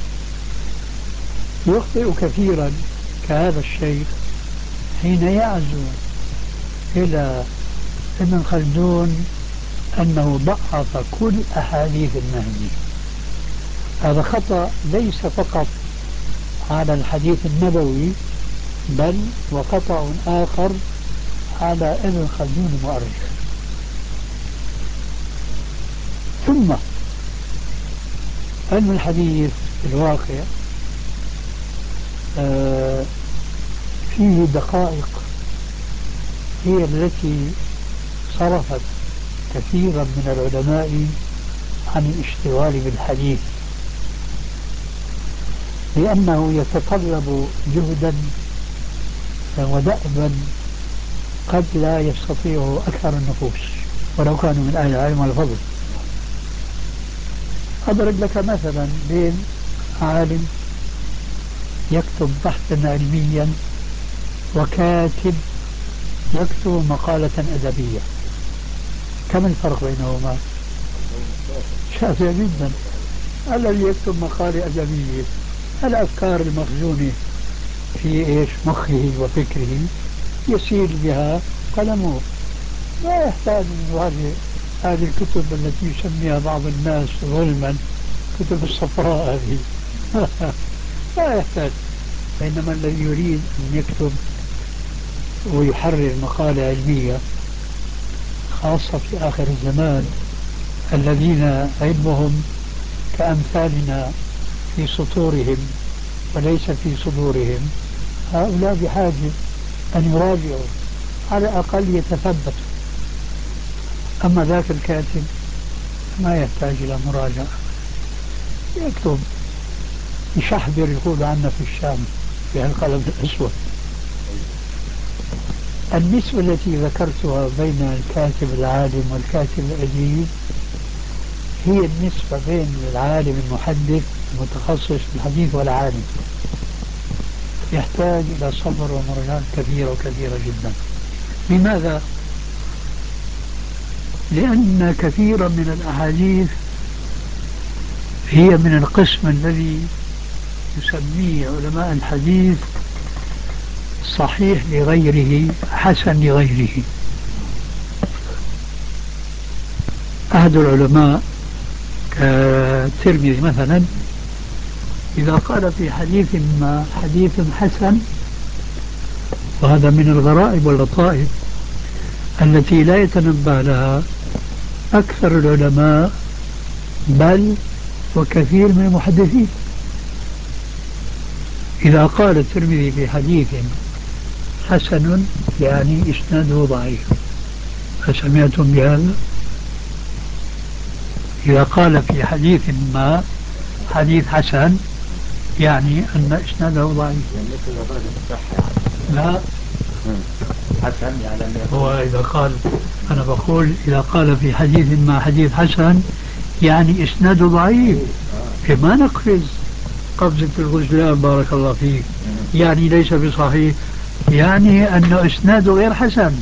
يخطئ كثيرا كهذا الشيخ حين يعزو إلى ابن خلدون أنه ضعف كل أحاديث المهدي. هذا خطأ ليس فقط على الحديث النبوي، بل وخطأ آخر على ابن خلدون المؤرخ. ثم علم الحديث في الواقع آه فيه دقائق هي التي صرفت كثيرا من العلماء عن الاشتغال بالحديث، لأنه يتطلب جهدا ودأبا قد لا يستطيعه أكثر النفوس ولو كانوا من أهل العلم والفضل. أضرب لك مثلا بين عالم يكتب بحثا علميا وكاتب يكتب مقالة أدبية، كم الفرق بينهما؟ شاسع جدا. الذي يكتب مقالة أدبية الأفكار المخزونة في إيش مخه وفكره يسير بها قلمه، لا يحتاج أن يراجع هذه الكتب التي يسميها بعض الناس ظلما كتب الصفراء هذه. لا يحتاج. بينما الذي يريد أن يكتب ويحرر مقالة علمية خاصة في آخر الزمان، الذين علمهم كأمثالنا في سطورهم وليس في صدورهم، هؤلاء بحاجة أن يراجعوا على الأقل يتثبتوا. أما ذاك الكاتب ما يحتاج إلى مراجعة، يكتب يشحذر يقول عنا في الشام بهالقلم الأسود. النسبة التي ذكرتها بين الكاتب العالم والكاتب الأديب هي النسبة بين العالم المحدث المتخصص في الحديث والعالم، يحتاج إلى صبر ومراجعات كثيرة وكثيرة جدا. لماذا؟ لأن كثيرا من الأحاديث هي من القسم الذي يسميه علماء الحديث صحيح لغيره حسن لغيره. أحد العلماء كالترمذي مثلا إذا قال في حديث ما حديث حسن، وهذا من الغرائب واللطائف التي لا يتنبه لها أكثر العلماء بل وكثير من المحدثين، إذا قال الترمذي في حديث حسن يعني إسناده ضعيف. فسمعتم بهذا؟ إذا قال في حديث ما حديث حسن يعني أن إسناده ضعيف. لا حسن يعني هو إذا قال، أنا بقول إذا قال في حديث ما حديث حسن يعني إسناده ضعيف. ما نقفز قفزة الغزلان بارك الله فيك، يعني ليس بصحيح، يعني أن إسناده غير حسن.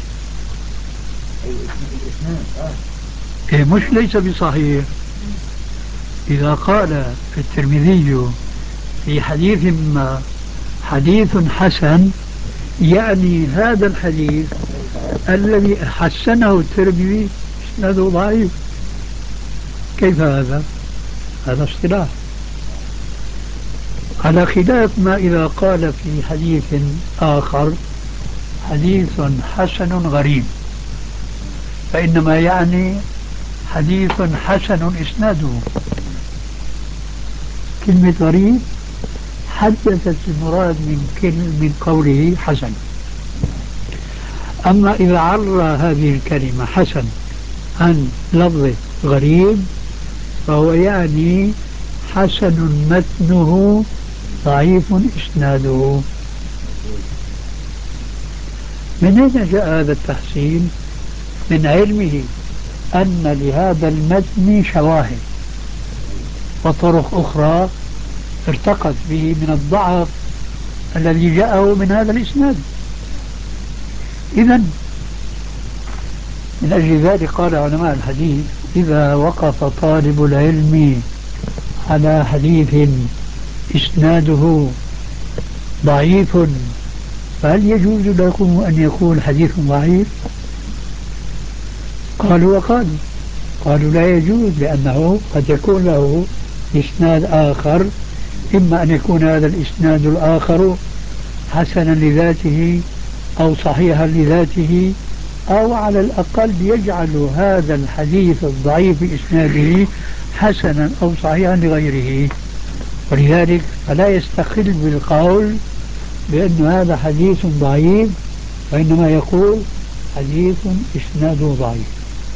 إيه مش ليس بصحيح. إذا قال الترمذي في حديث ما حديث حسن يعني هذا الحديث الذي حسنه الترمذي إسناده ضعيف. كيف هذا؟ هذا اصطلاح، على خلاف ما إذا قال في حديث آخر حديث حسن غريب، فإنما يعني حديث حسن إسناده. كلمة غريب حدثت المراد من كلمة من قوله حسن. أما إذا عرى هذه الكلمة حسن عن لفظ غريب فهو يعني حسن متنه ضعيف إسناده. من أين جاء هذا التحسين؟ من علمه أن لهذا المتن شواهد وطرق أخرى ارتقت به من الضعف الذي جاءه من هذا الإسناد. إذن من أجل ذلك قال علماء الحديث إذا وقف طالب العلم على حديث إسناده ضعيف فهل يجوز لكم أن يكون حديث ضعيف؟ قالوا وقالوا قالوا لا يجوز، لأنه قد يكون له إسناد آخر، إما أن يكون هذا الإسناد الآخر حسنا لذاته أو صحيحا لذاته، أو على الأقل يجعل هذا الحديث الضعيف بإسناده حسنا أو صحيحا لغيره. ولذلك فلا يستقل بالقول بأن هذا حديث ضعيف، وإنما يقول حديث إسناده ضعيف.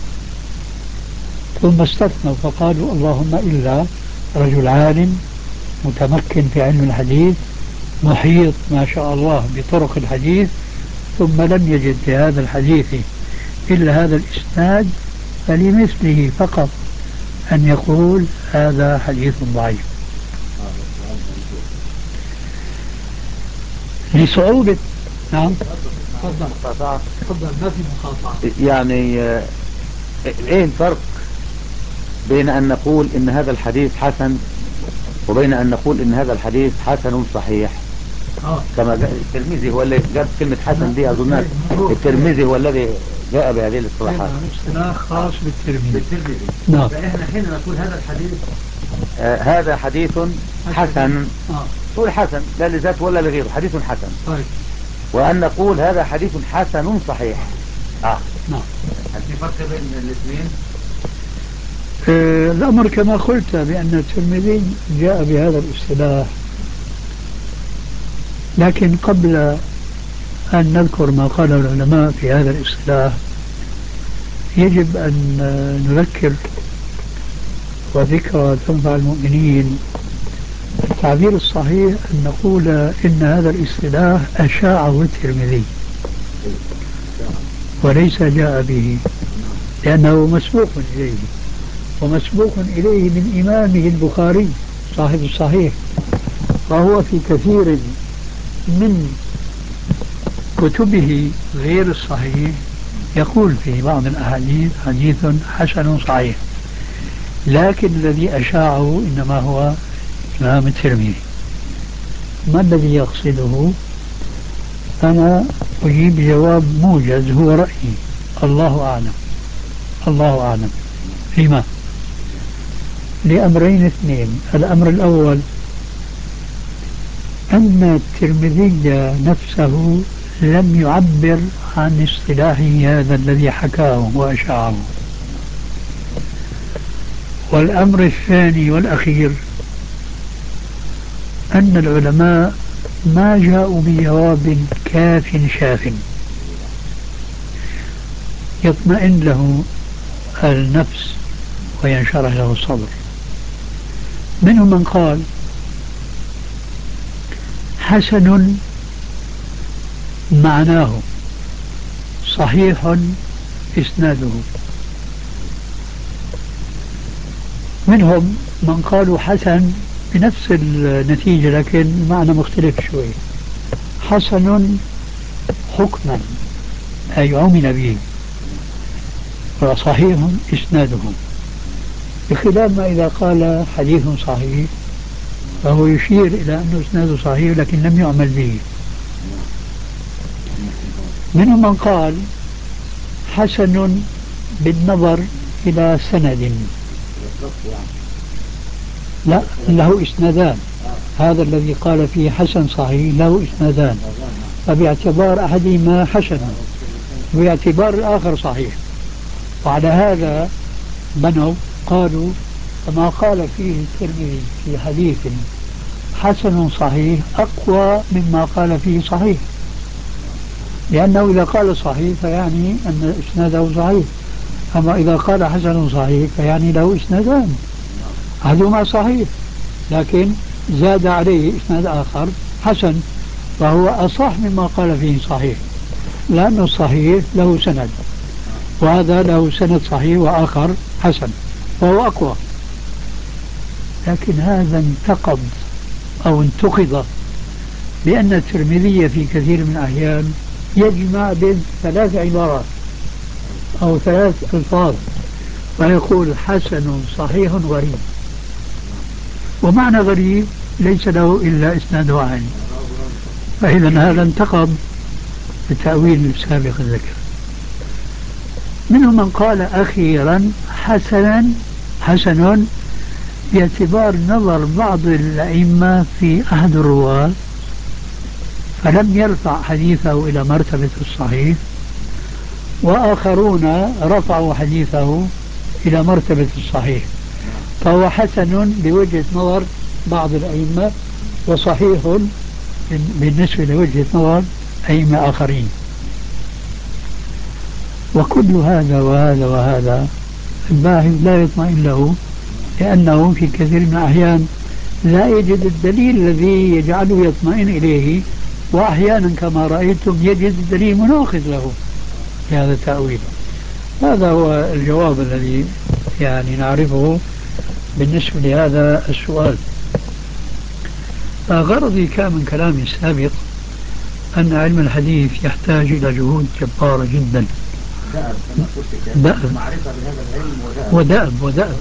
ثم استثنوا فقالوا اللهم إلا رجل عالم متمكن في علم الحديث محيط ما شاء الله بطرق الحديث ثم لم يجد في هذا الحديث إلا هذا الإسناد، فلمثله فقط أن يقول هذا حديث ضعيف لصعوبة. نعم تفضل تفضل ما في مقاطعة. يعني آه، ايه الفرق بين ان نقول ان هذا الحديث حسن وبين ان نقول ان هذا الحديث حسن صحيح؟ اه كما جاء الترمذي هو اللي جاب كلمة حسن دي أظن الترمذي هو الذي جاء بهذه الاصطلاحات. اصطلاح خاص بالترمذي. بالترمذي. نعم. فإحنا حين نقول هذا الحديث آه هذا حديث حسن، اه تقول حسن لا لذات ولا لغيره، حديث حسن. طيب. وأن نقول هذا حديث حسن صحيح. آه. نعم. هل في فرق بين الاثنين؟ آه الأمر كما قلت بأن الترمذي جاء بهذا الاصطلاح، لكن قبل أن نذكر ما قاله العلماء في هذا الاصطلاح يجب أن نذكر وذكرى تنفع المؤمنين. التعبير الصحيح أن نقول إن هذا الاصطلاح أشاعه الترمذي وليس جاء به، لأنه مسبوق إليه، ومسبوق إليه من إمامه البخاري صاحب الصحيح، وهو في كثير من كتبه غير الصحيح يقول في بعض الأحاديث حديث حسن صحيح، لكن الذي أشاعه إنما هو الإمام الترمذي. ما الذي يقصده؟ أنا أجيب جواب موجز هو رأيي، الله أعلم. الله أعلم. لما؟ لأمرين اثنين. الأمر الأول أن الترمذي نفسه لم يعبر عن اصطلاحه هذا الذي حكاه وأشاعه. والأمر الثاني والأخير أن العلماء ما جاءوا بجواب كاف شاف يطمئن له النفس وينشرح له الصدر. منهم من قال حسن معناه صحيح إسناده، منهم من قالوا حسن بنفس النتيجة لكن المعنى مختلف شوي، حسن حكما أي عمل به، وصحيح إسناده، بخلاف ما إذا قال حديث صحيح فهو يشير إلى أنه إسناده صحيح لكن لم يعمل به. منهم من قال حسن بالنظر إلى سند، لا له إسنادان، هذا الذي قال فيه حسن صحيح له إسنادان، فباعتبار أحدهما حسن وباعتبار الآخر صحيح. وعلى هذا بنوا قالوا كما قال فيه الترمذي في حديث حسن صحيح أقوى مما قال فيه صحيح، لأنه إذا قال صحيح فيعني أن إسناده صحيح، أما إذا قال حسن صحيح فيعني له إسنادان، أحدهما صحيح لكن زاد عليه إسناد آخر حسن، فهو أصح مما قال فيه صحيح، لأن الصحيح له سند وهذا له سند صحيح وآخر حسن فهو أقوى. لكن هذا انتقد أو انتقد لأن الترمذي في كثير من الأحيان يجمع بين ثلاث عبارات أو ثلاث ألفاظ ويقول حسن صحيح غريب، ومعنى غريب ليس له إلا إسناد واحد، فإذا هذا انتقد بالتأويل السابق الذكر. منهم من قال أخيرا حسنا حسن باعتبار نظر بعض الأئمة في أحد الرواة فلم يرفع حديثه إلى مرتبة الصحيح، وآخرون رفعوا حديثه إلى مرتبة الصحيح، فهو حسن بوجهة نظر بعض الأئمة وصحيح بالنسبة لوجهة نظر أئمة آخرين. وكل هذا وهذا وهذا الباحث لا يطمئن له، لأنه في كثير من الأحيان لا يجد الدليل الذي يجعله يطمئن إليه، وأحيانا كما رأيتم يجد الدليل مناقض له في هذا التأويل. هذا هو الجواب الذي يعني نعرفه بالنسبة لهذا السؤال. فغرضي كان من كلامي السابق أن علم الحديث يحتاج إلى جهود جبارة جدا، دأب ودأب ودأب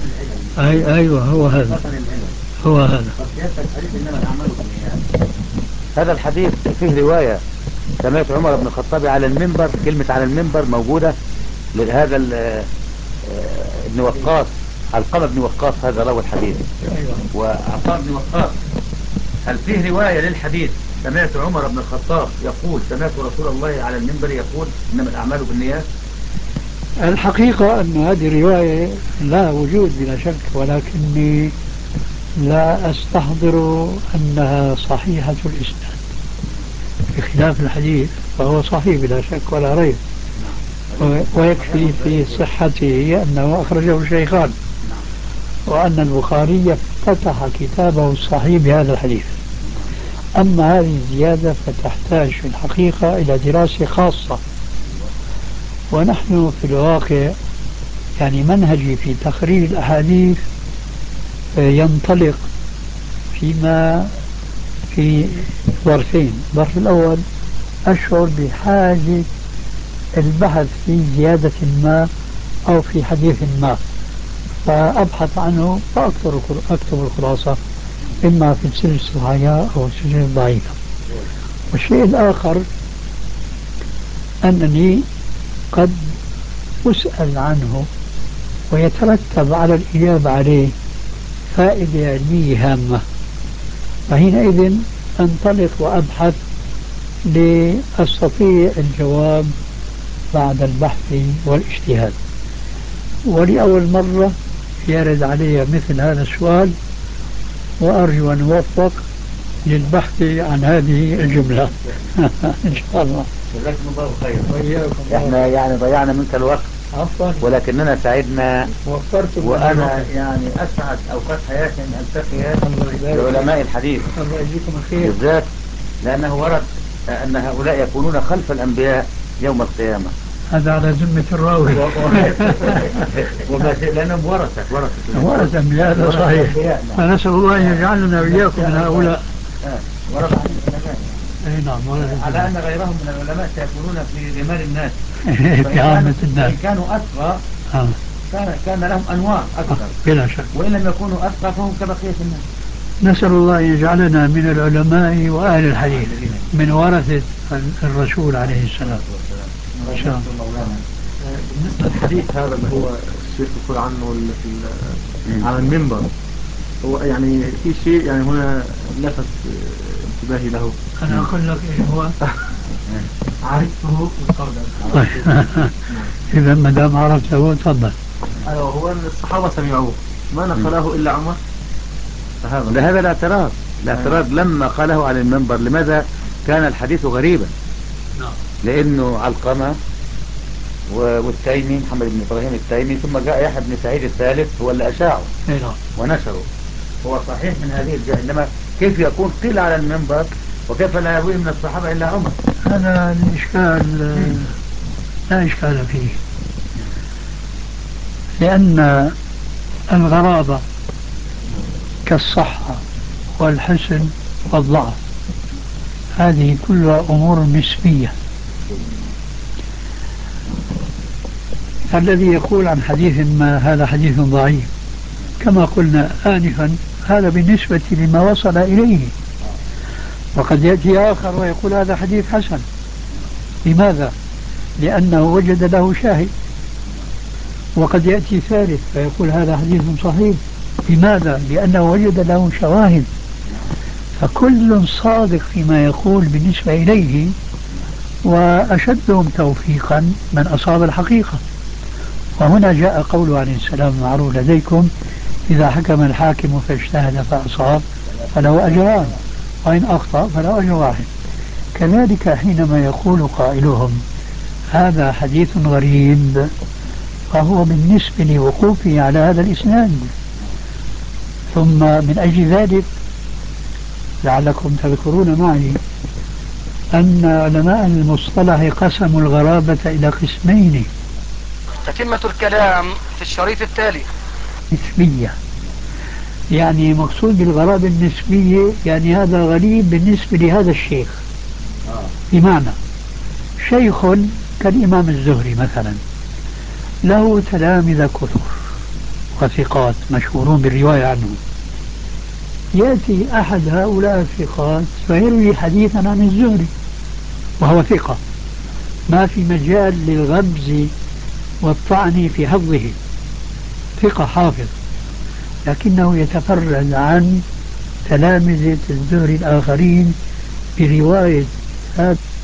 أي أيوة هو هذا هو هذا. هذا الحديث فيه رواية سمعت عمر بن الخطاب على المنبر، كلمة على المنبر موجودة لهذا ابن وقاص، علقمة بن وقاص هذا روى الحديث. وعطاء بن وقاص، هل فيه رواية للحديث سمعت عمر بن الخطاب يقول سمعت رسول الله على المنبر يقول إنما الأعمال بالنيات؟ الحقيقة أن هذه رواية لا وجود بلا شك، ولكني لا أستحضر أنها صحيحة الإسناد، بخلاف الحديث فهو صحيح بلا شك ولا ريب، ويكفي في صحته أنه أخرجه الشيخان، وأن البخاري افتتح كتابه الصحيح بهذا الحديث. أما هذه الزيادة فتحتاج في الحقيقة إلى دراسة خاصة، ونحن في الواقع يعني منهجي في تخريج الأحاديث ينطلق فيما في ظرفين. الظرف الأول أشعر بحاجة البحث في زيادة ما أو في حديث ما، فأبحث عنه وأكتب أكتب الخلاصة إما في السلسلة الصحيحة أو السلسلة الضعيفة. والشيء الآخر أنني قد أسأل عنه ويترتب على الإجابة عليه فائدة علمية هامة، فحينئذ أنطلق وأبحث لأستطيع الجواب بعد البحث والاجتهاد. ولأول مرة يرد علي مثل هذا السؤال، وأرجو أن أوفق للبحث عن هذه الجملة إن شاء الله. جزاكم الله خير. احنا يعني ضيعنا منك الوقت عفوا، ولكننا سعدنا وأنا يعني أسعد أوقات حياتي أن ألتقي بعلماء الحديث. الله يجزيكم الخير. بالذات لأنه ورد أن هؤلاء يكونون خلف الأنبياء يوم القيامة. هذا على ذمة الراوي. لأنهم ورثة ورثة ورثة أنبياء، هذا صحيح. فنسأل الله أن يجعلنا وإياكم من هؤلاء. ورثة عن العلماء. اي نعم. على أن غيرهم من العلماء سيكونون في غمار الناس. في عامة الناس. فإن كانوا أتقى آه. كان كان لهم أنوار أكثر. بلا شك. وإن لم يكونوا أتقى فهم كبقية الناس. نسأل الله أن يجعلنا من العلماء وأهل الحديث، من ورثة الرسول عليه السلام. إن شاء الله. بالنسبة للحديث هذا اللي هو الشيخ يقول عنه على المنبر، هو يعني في شيء يعني هنا لفت انتباهي له. أنا أقول لك إيش هو. عرفته وتفضل. إذا ما دام عرفته تفضل. أيوه، هو الصحابة سمعوه ما نقله إلا عمر، فهذا لهذا الاعتراض الاعتراض لما قاله على المنبر. لماذا كان الحديث غريبا؟ نعم. لأنه علقمة والتيمي محمد بن إبراهيم التيمي، ثم جاء يحيى بن سعيد الثالث هو اللي أشاعه ونشره. هو صحيح من هذه الجهة، إنما كيف يكون قيل على المنبر وكيف لا يروي من الصحابة إلا عمر؟ هذا الإشكال لا إشكال فيه، لأن الغرابة كالصحة والحسن والضعف هذه كلها أمور نسبية. الذي يقول عن حديث ما هذا حديث ضعيف كما قلنا آنفا هذا بالنسبة لما وصل إليه، وقد يأتي آخر ويقول هذا حديث حسن. لماذا؟ لأنه وجد له شاهد. وقد يأتي ثالث فيقول هذا حديث صحيح. لماذا؟ لأنه وجد له شواهد. فكل صادق فيما يقول بالنسبة إليه، وأشدهم توفيقا من أصاب الحقيقة. وهنا جاء قوله عليه السلام معروف لديكم: إذا حكم الحاكم فاجتهد فأصاب فله أجران، وإن أخطأ فله أجر واحد. كذلك حينما يقول قائلهم هذا حديث غريب، فهو بالنسبة لوقوفه على هذا الإسناد. ثم من أجل ذلك لعلكم تذكرون معي أن علماء المصطلح قسموا الغرابة إلى قسمين. تتمة الكلام في الشريط التالي. نسبية، يعني مقصود بالغرابة النسبية يعني هذا غريب بالنسبة لهذا الشيخ. بمعنى شيخ كالإمام الزهري مثلا له تلامذة كثر وثقات مشهورون بالرواية عنه، يأتي أحد هؤلاء الثقات فيروي حديثا عن الزهري وهو ثقة، ما في مجال للغمز والطعن في حفظه، ثقة حافظ، لكنه يتفرد عن تلامذة الزهري الآخرين برواية هذا